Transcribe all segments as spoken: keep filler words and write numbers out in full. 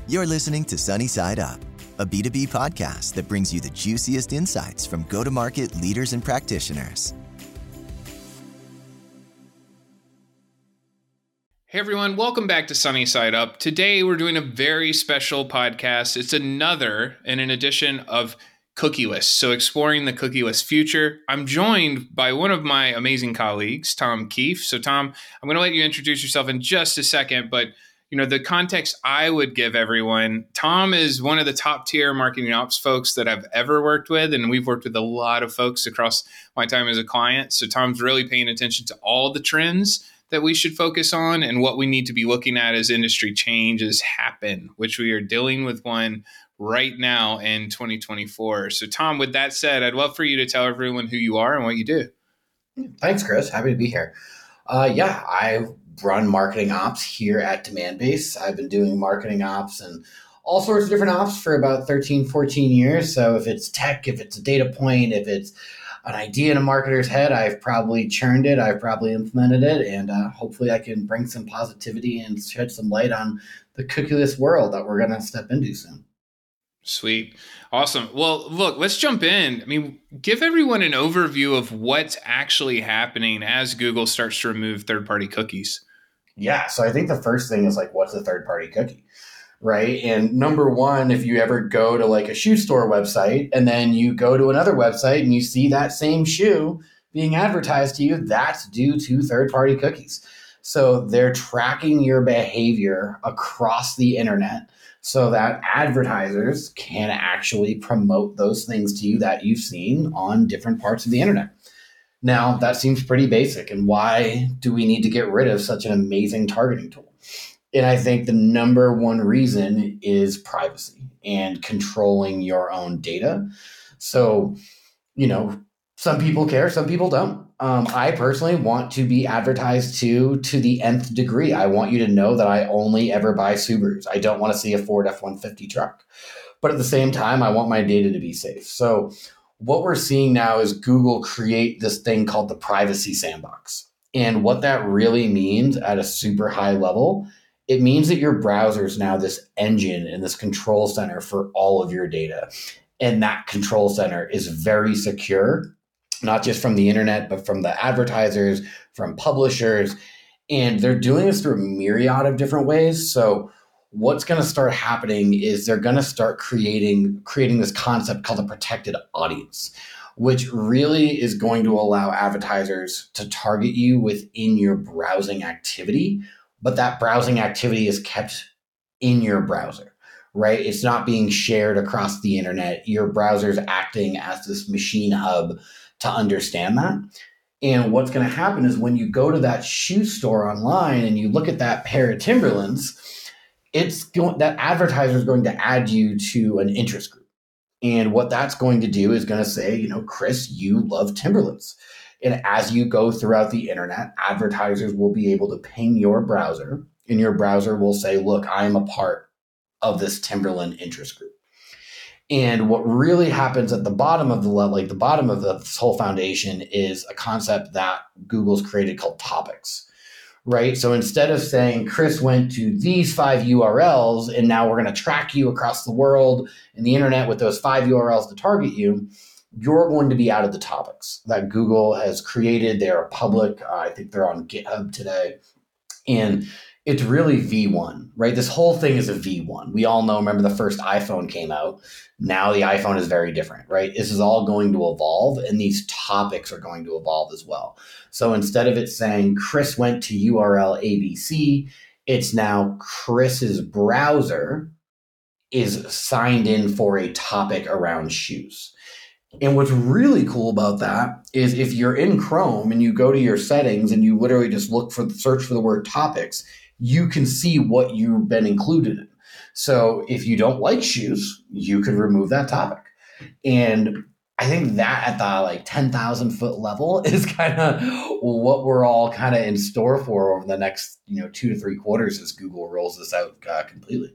You're listening to Sunny Side Up, a B two B podcast that brings you the juiciest insights from go-to-market leaders and practitioners. Hey everyone, welcome back to Sunny Side Up. Today we're doing a very special podcast. It's another in an edition of Cookieless, so exploring the cookieless future. I'm joined by one of my amazing colleagues, Tom Keefe. So Tom, I'm going to let you introduce yourself in just a second, but you know, the context I would give everyone, Tom is one of the top tier marketing ops folks that I've ever worked with. And we've worked with a lot of folks across my time as a client. So Tom's really paying attention to all the trends that we should focus on and what we need to be looking at as industry changes happen, which we are dealing with one right now in twenty twenty-four. So Tom, with that said, I'd love for you to tell everyone who you are and what you do. Thanks, Chris. Happy to be here. Uh, yeah, I run marketing ops here at Demandbase. I've been doing marketing ops and all sorts of different ops for about thirteen, fourteen years. So if it's tech, if it's a data point, if it's an idea in a marketer's head, I've probably churned it. I've probably implemented it. And uh, hopefully I can bring some positivity and shed some light on the cookieless world that we're going to step into soon. Sweet. Awesome. Well, look, let's jump in. I mean, give everyone an overview of what's actually happening as Google starts to remove third-party cookies. Yeah. So I think the first thing is like, what's a third-party cookie? Right. And number one, if you ever go to like a shoe store website and then you go to another website and you see that same shoe being advertised to you, that's due to third-party cookies. So they're tracking your behavior across the internet so that advertisers can actually promote those things to you that you've seen on different parts of the internet. Now, that seems pretty basic. And why do we need to get rid of such an amazing targeting tool? And I think the number one reason is privacy and controlling your own data. So, you know, some people care, some people don't. Um, I personally want to be advertised to to the nth degree. I want you to know that I only ever buy Subarus. I don't want to see a Ford F one fifty truck. But at the same time, I want my data to be safe. So what we're seeing now is Google create this thing called the privacy sandbox. And what that really means at a super high level, it means that your browser is now this engine and this control center for all of your data. And that control center is very secure, not just from the internet, but from the advertisers, from publishers. And they're doing this through a myriad of different ways. So what's going to start happening is they're going to start creating, creating this concept called a protected audience, which really is going to allow advertisers to target you within your browsing activity. But that browsing activity is kept in your browser, right? It's not being shared across the internet. Your browser's acting as this machine hub to understand that. And what's going to happen is when you go to that shoe store online and you look at that pair of Timberlands, it's going, that advertiser is going to add you to an interest group. And what that's going to do is going to say, you know, Chris, you love Timberlands. And as you go throughout the internet, advertisers will be able to ping your browser, and your browser will say, look, I'm a part of this Timberland interest group. And what really happens at the bottom of the like the bottom of the, this whole foundation is a concept that Google's created called topics, right? So instead of saying Chris went to these five U R Ls and now we're going to track you across the world and the internet with those five U R Ls to target you, you're going to be out of the topics that Google has created. They're public. Uh, I think they're on GitHub today. And it's really V one, right? This whole thing is a V one. We all know, remember the first iPhone came out. Now the iPhone is very different, right? This is all going to evolve, and these topics are going to evolve as well. So instead of it saying Chris went to U R L A B C, it's now Chris's browser is signed in for a topic around shoes. And what's really cool about that is if you're in Chrome and you go to your settings and you literally just look for the search for the word topics, you can see what you've been included in. So if you don't like shoes, you could remove that topic. And I think that at the like ten thousand foot level is kind of what we're all kind of in store for over the next, you know, two to three quarters as Google rolls this out uh, completely.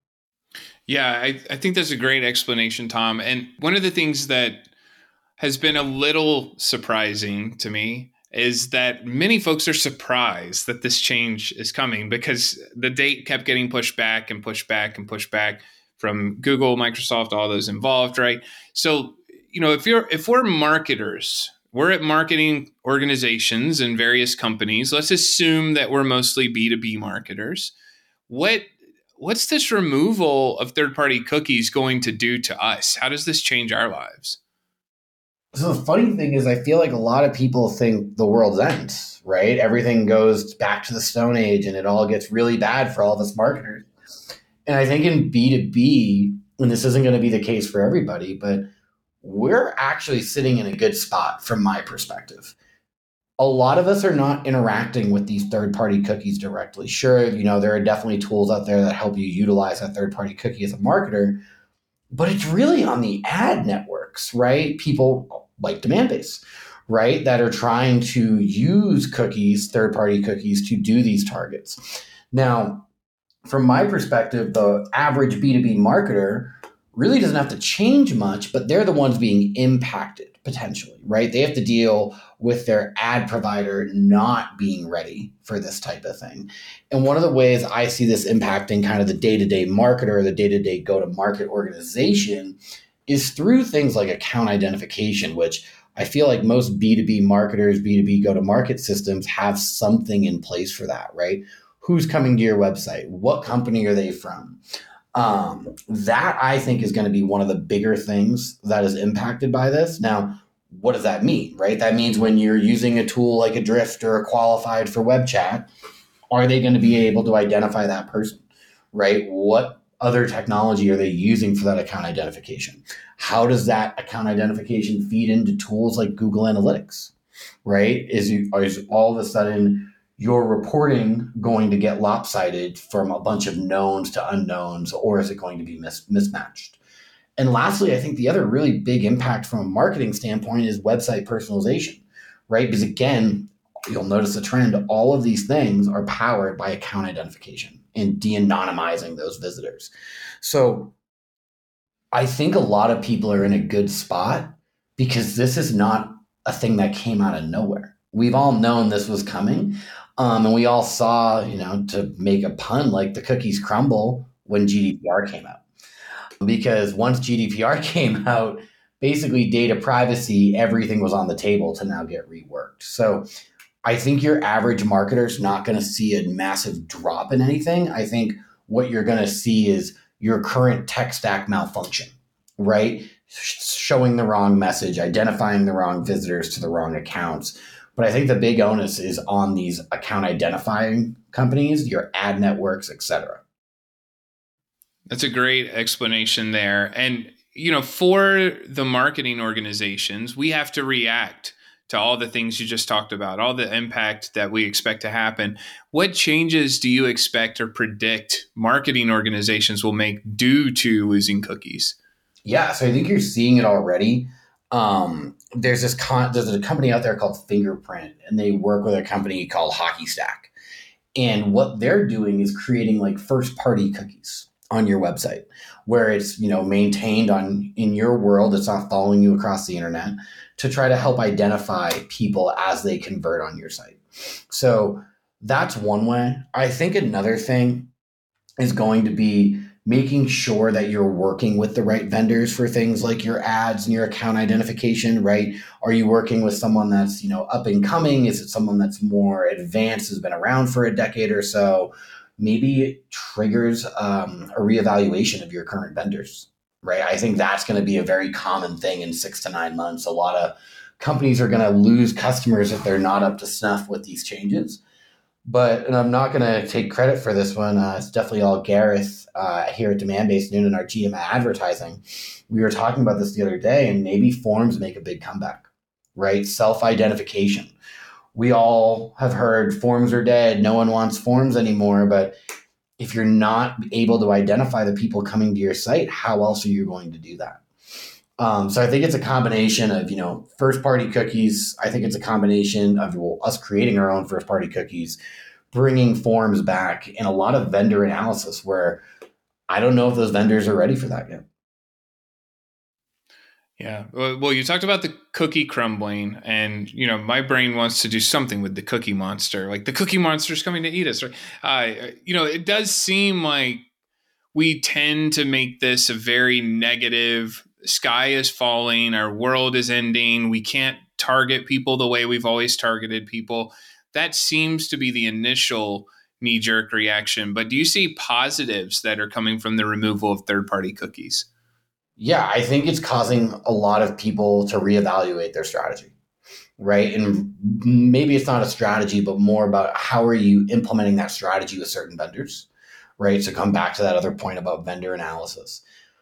Yeah, I, I think that's a great explanation, Tom. And one of the things that has been a little surprising to me is that many folks are surprised that this change is coming because the date kept getting pushed back and pushed back and pushed back from Google, Microsoft, all those involved, right? So, you know, if you're if we're marketers, we're at marketing organizations and various companies. Let's assume that we're mostly B two B marketers. What what's this removal of third-party cookies going to do to us? How does this change our lives? So the funny thing is, I feel like a lot of people think the world's ends, right? Everything goes back to the Stone Age and it all gets really bad for all of us marketers. And I think in B two B, and this isn't going to be the case for everybody, but we're actually sitting in a good spot from my perspective. A lot of us are not interacting with these third-party cookies directly. Sure, you know, there are definitely tools out there that help you utilize that third-party cookie as a marketer, but it's really on the ad networks, right? People like Demandbase, right? That are trying to use cookies, third-party cookies, to do these targets. Now, from my perspective, the average B two B marketer really doesn't have to change much, but they're the ones being impacted potentially, right? They have to deal with their ad provider not being ready for this type of thing. And one of the ways I see this impacting kind of the day-to-day marketer, the day-to-day go-to-market organization is through things like account identification, which I feel like most B two B marketers, B two B go-to-market systems have something in place for that, right? Who's coming to your website? What company are they from? Um, that I think is going to be one of the bigger things that is impacted by this. Now, what does that mean, right? That means when you're using a tool like Adrift or a Qualified for web chat, are they going to be able to identify that person, right? What other technology are they using for that account identification? How does that account identification feed into tools like Google Analytics, right? Is, you, is all of a sudden your reporting going to get lopsided from a bunch of knowns to unknowns, or is it going to be mis- mismatched? And lastly, I think the other really big impact from a marketing standpoint is website personalization, right? Because again, you'll notice a trend. All of these things are powered by account identification and de-anonymizing those visitors. So I think a lot of people are in a good spot because this is not a thing that came out of nowhere. We've all known this was coming. Um, and we all saw, you know, to make a pun, like the cookies crumble when G D P R came out. Because once G D P R came out, basically data privacy, everything was on the table to now get reworked. So I think your average marketer is not going to see a massive drop in anything. I think what you're going to see is your current tech stack malfunction, right? Showing the wrong message, identifying the wrong visitors to the wrong accounts. But I think the big onus is on these account identifying companies, your ad networks, et cetera. That's a great explanation there. And, you know, for the marketing organizations, we have to react to all the things you just talked about, all the impact that we expect to happen. What changes do you expect or predict marketing organizations will make due to losing cookies? Yeah, so I think you're seeing it already. Um, there's this con- there's a company out there called Fingerprint, and they work with a company called Hockey Stack. And what they're doing is creating like first party cookies on your website where it's, you know, maintained on in your world. It's not following you across the internet to try to help identify people as they convert on your site. So that's one way. I think another thing is going to be making sure that you're working with the right vendors for things like your ads and your account identification, right? Are you working with someone that's, you know, up and coming? Is it someone that's more advanced, has been around for a decade or so? Maybe it triggers um, a reevaluation of your current vendors, right? I think that's going to be a very common thing in six to nine months. A lot of companies are going to lose customers if they're not up to snuff with these changes. But, and I'm not going to take credit for this one. Uh, it's definitely all Gareth uh, here at Demandbase Noonan, our G M advertising. We were talking about this the other day, and maybe forms make a big comeback, right? Self-identification. We all have heard forms are dead. No one wants forms anymore. But if you're not able to identify the people coming to your site, how else are you going to do that? Um, so I think it's a combination of, you know, first party cookies. I think it's a combination of well, us creating our own first party cookies, bringing forms back, and a lot of vendor analysis where I don't know if those vendors are ready for that yet. Yeah. Well, well, you talked about the cookie crumbling, and you know, my brain wants to do something with the Cookie Monster. Like the Cookie Monster's coming to eat us, right? Uh, you know, it does seem like we tend to make this a very negative. Sky is falling. Our world is ending. We can't target people the way we've always targeted people. That seems to be the initial knee-jerk reaction. But do you see positives that are coming from the removal of third-party cookies? Yeah, I think it's causing a lot of people to reevaluate their strategy, right? And maybe it's not a strategy, but more about how are you implementing that strategy with certain vendors, right? So come back to that other point about vendor analysis.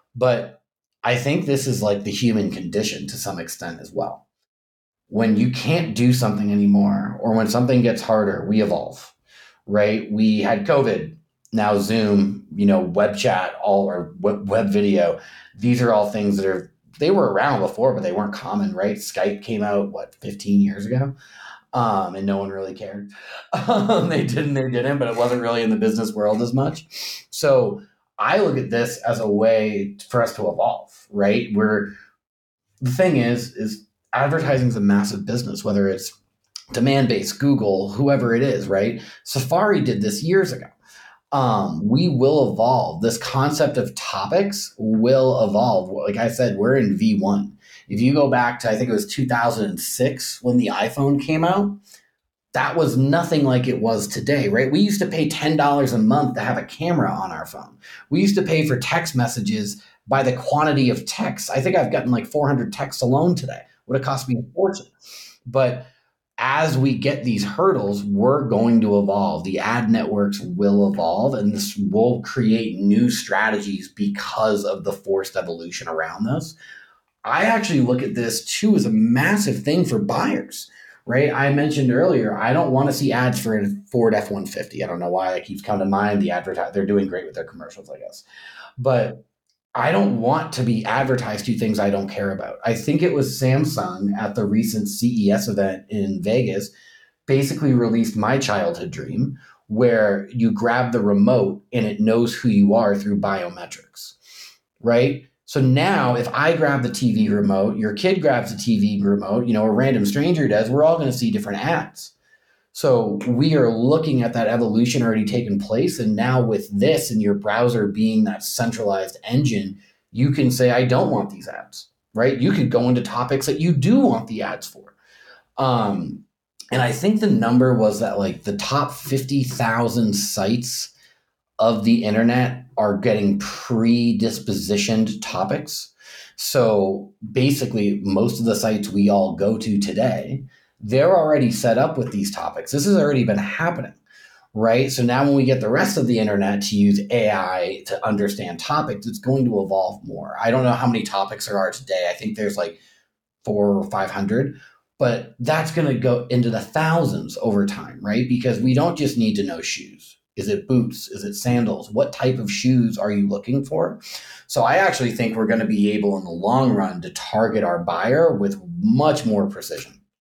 But I think this is like the human condition to some extent as well. When you can't do something anymore, or when something gets harder, we evolve, right? We had COVID, now Zoom, you know, web chat, all or web, web video. These are all things that are, they were around before, but they weren't common, right? Skype came out, what, fifteen years ago? Um, and no one really cared. Um, they didn't, they didn't, but it wasn't really in the business world as much. So I look at this as a way for us to evolve, right? Where the thing is, is advertising is a massive business, whether it's demand-based, Google, whoever it is, right? Safari did this years ago. Um, we will evolve. This concept of topics will evolve. Like I said, we're in V one. If you go back to, I think it was two thousand six when the iPhone came out, that was nothing like it was today, right? We used to pay ten dollars a month to have a camera on our phone. We used to pay for text messages by the quantity of texts. I think I've gotten like four hundred texts alone today. Would have cost me a fortune. But as we get these hurdles, we're going to evolve. The ad networks will evolve, and this will create new strategies because of the forced evolution around this. I actually look at this too as a massive thing for buyers, right? I mentioned earlier, I don't want to see ads for a Ford F one fifty. I don't know why that keeps coming to mind. The advertise, they're doing great with their commercials, I guess. But I don't want to be advertised to things I don't care about. I think it was Samsung at the recent C E S event in Vegas basically released my childhood dream, where you grab the remote and it knows who you are through biometrics, right? So now if I grab the T V remote, your kid grabs the T V remote, you know, a random stranger does, we're all going to see different ads. So we are looking at that evolution already taking place. And now with this and your browser being that centralized engine, you can say, I don't want these ads, right? You could go into topics that you do want the ads for. Um, and I think the number was that like the top fifty thousand sites of the internet are getting predispositioned topics. So basically most of the sites we all go to today, they're already set up with these topics. This has already been happening, right? So now when we get the rest of the internet to use A I to understand topics, it's going to evolve more. I don't know how many topics there are today. I think there's like four or five hundred, but that's going to go into the thousands over time, right? Because we don't just need to know shoes. Is it boots? Is it sandals? What type of shoes are you looking for? So I actually think we're going to be able in the long run to target our buyer with much more precision.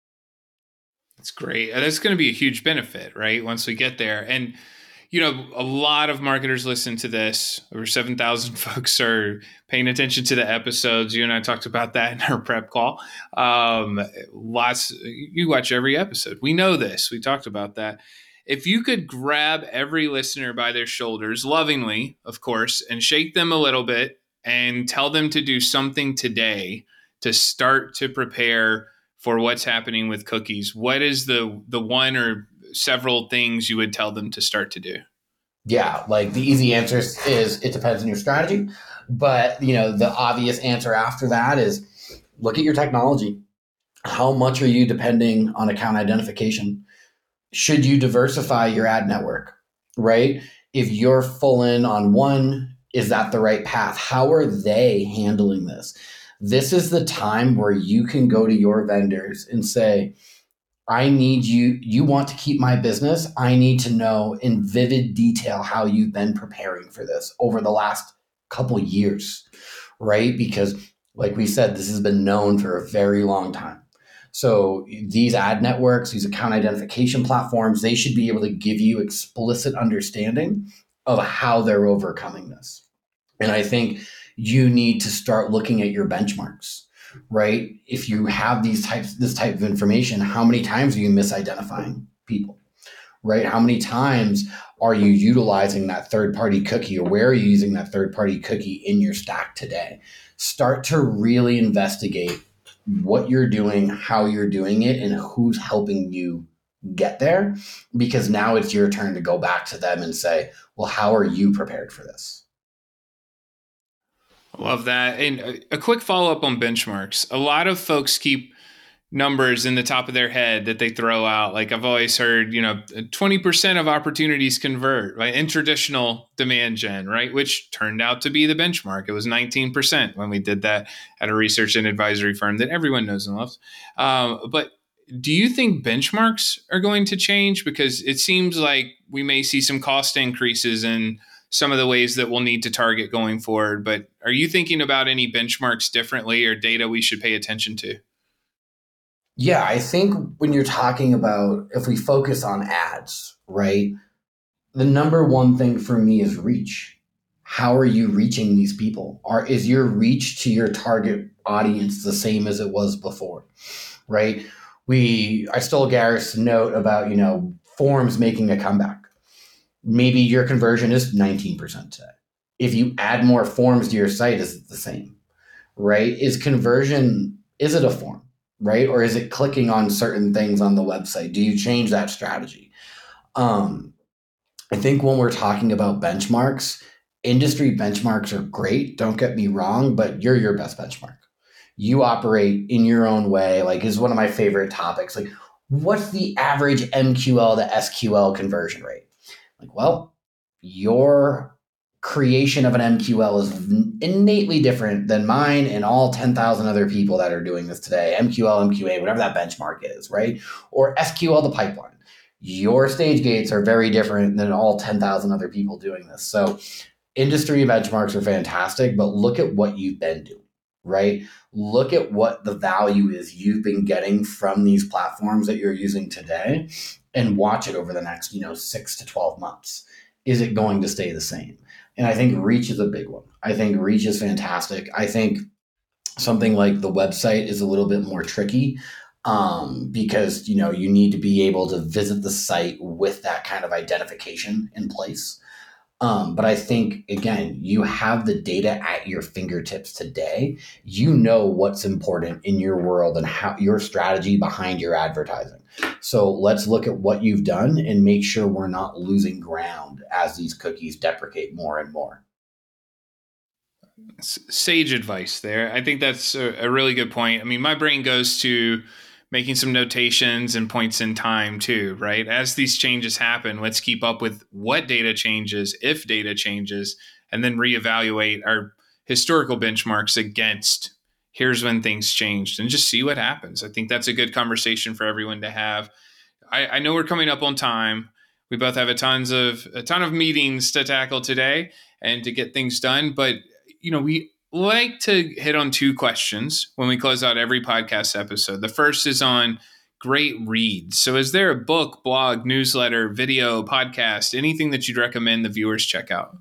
That's great. That's going to be a huge benefit, right? Once we get there. And, you know, a lot of marketers listen to this. Over seven thousand folks are paying attention to the episodes. You and I talked about that in our prep call. Um, lots, you watch every episode. We know this. We talked about that. If you could grab every listener by their shoulders, lovingly, of course, and shake them a little bit and tell them to do something today to start to prepare for what's happening with cookies, what is the the one or several things you would tell them to start to do? Yeah, like the easy answer is it depends on your strategy. But, you know, the obvious answer after that is look at your technology. How much are you depending on account identification? Should you diversify your ad network, right? If you're full in on one, is that the right path? How are they handling this? This is the time where you can go to your vendors and say, I need you, you want to keep my business. I need to know in vivid detail how you've been preparing for this over the last couple of years, right? Because like we said, this has been known for a very long time. So these ad networks, these account identification platforms, they should be able to give you explicit understanding of how they're overcoming this. And I think you need to start looking at your benchmarks, right? If you have these types, this type of information, how many times are you misidentifying people, right? How many times are you utilizing that third-party cookie, or where are you using that third-party cookie in your stack today? Start to really investigate what you're doing, how you're doing it, and who's helping you get there, because now it's your turn to go back to them and say, well, how are you prepared for this? Love that. And a, a quick follow-up on benchmarks. A lot of folks keep numbers in the top of their head that they throw out. Like I've always heard, you know, twenty percent of opportunities convert, right? In traditional demand gen, right? Which turned out to be the benchmark. It was nineteen percent when we did that at a research and advisory firm that everyone knows and loves. Um, but do you think benchmarks are going to change? Because it seems like we may see some cost increases in some of the ways that we'll need to target going forward. But are you thinking about any benchmarks differently or data we should pay attention to? Yeah, I think when you're talking about, if we focus on ads, right, the number one thing for me is reach. How are you reaching these people? Are, is your reach to your target audience the same as it was before, right? We, I stole Gareth's note about, you know, forms making a comeback. Maybe your conversion is nineteen percent today. If you add more forms to your site, is it the same, right? Is conversion, is it a form? Right? Or is it clicking on certain things on the website? Do you change that strategy? Um, I think when we're talking about benchmarks, industry benchmarks are great. Don't get me wrong, but you're your best benchmark. You operate in your own way. Like, is one of my favorite topics. Like, what's the average M Q L to S Q L conversion rate? Like, well, your creation of an M Q L is innately different than mine and all ten thousand other people that are doing this today. M Q L, M Q A, whatever that benchmark is, right? Or S Q L, the pipeline. Your stage gates are very different than all ten thousand other people doing this. So industry benchmarks are fantastic, but look at what you've been doing, right? Look at what the value is you've been getting from these platforms that you're using today, and watch it over the next, you know, six to twelve months. Is it going to stay the same? And I think reach is a big one. I think reach is fantastic. I think something like the website is a little bit more tricky um, because, you know, you need to be able to visit the site with that kind of identification in place. Um, but I think, again, you have the data at your fingertips today. You know what's important in your world and how your strategy behind your advertising. So let's look at what you've done and make sure we're not losing ground as these cookies deprecate more and more. Sage advice there. I think that's a, a really good point. I mean, my brain goes to making some notations and points in time too, right? As these changes happen, let's keep up with what data changes, if data changes, and then reevaluate our historical benchmarks against here's when things changed and just see what happens. I think that's a good conversation for everyone to have. I, I know we're coming up on time. We both have a tons of a ton of meetings to tackle today and to get things done. But, you know, we like to hit on two questions when we close out every podcast episode. The first is on great reads. So is there a book, blog, newsletter, video, podcast, anything that you'd recommend the viewers check out?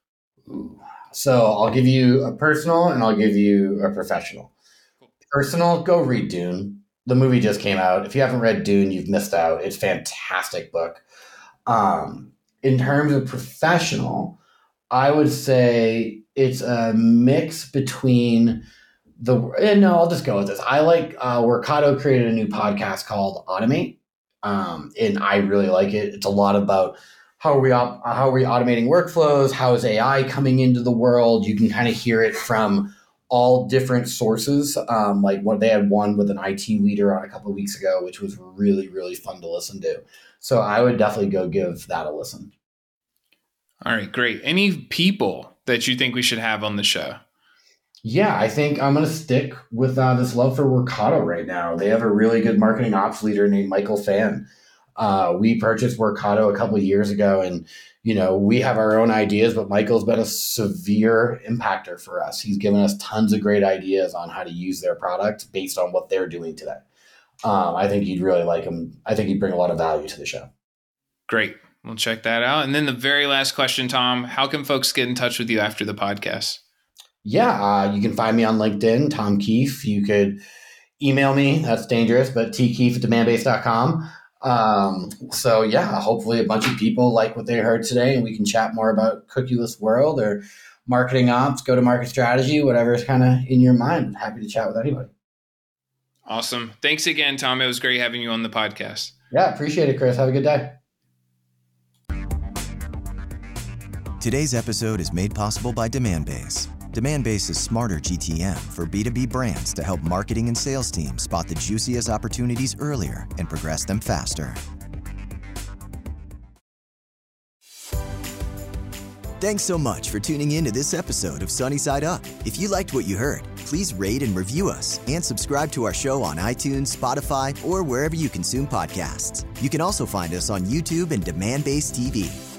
So I'll give you a personal and I'll give you a professional. Personal, go read Dune. The movie just came out. If you haven't read Dune, you've missed out. It's a fantastic book. Um, in terms of professional, I would say it's a mix between the, and no, I'll just go with this. I like uh, Workato created a new podcast called Automate, um, and I really like it. It's a lot about how are we op- how are we automating workflows? How is A I coming into the world? You can kind of hear it from all different sources. Um, like what they had one with an I T leader on a couple of weeks ago, which was really, really fun to listen to. So I would definitely go give that a listen. All right, great. Any people that you think we should have on the show? Yeah, I think I'm going to stick with uh, this love for Workato right now. They have a really good marketing ops leader named Michael Fan. Uh, we purchased Workato a couple of years ago, and you know we have our own ideas, but Michael's been a severe impactor for us. He's given us tons of great ideas on how to use their product based on what they're doing today. Um, I think you'd really like him. I think he'd bring a lot of value to the show. Great. We'll check that out. And then the very last question, Tom, how can folks get in touch with you after the podcast? Yeah, uh, you can find me on LinkedIn, Tom Keefe. You could email me. That's dangerous, but t keefe at demand base dot com. Um, so yeah, hopefully a bunch of people like what they heard today, and we can chat more about cookieless world or marketing ops, go to market strategy, whatever is kind of in your mind. I'm happy to chat with anybody. Awesome. Thanks again, Tom. It was great having you on the podcast. Yeah, appreciate it, Chris. Have a good day. Today's episode is made possible by DemandBase. DemandBase is smarter G T M for B two B brands to help marketing and sales teams spot the juiciest opportunities earlier and progress them faster. Thanks so much for tuning in to this episode of Sunny Side Up. If you liked what you heard, please rate and review us and subscribe to our show on iTunes, Spotify, or wherever you consume podcasts. You can also find us on YouTube and DemandBase T V.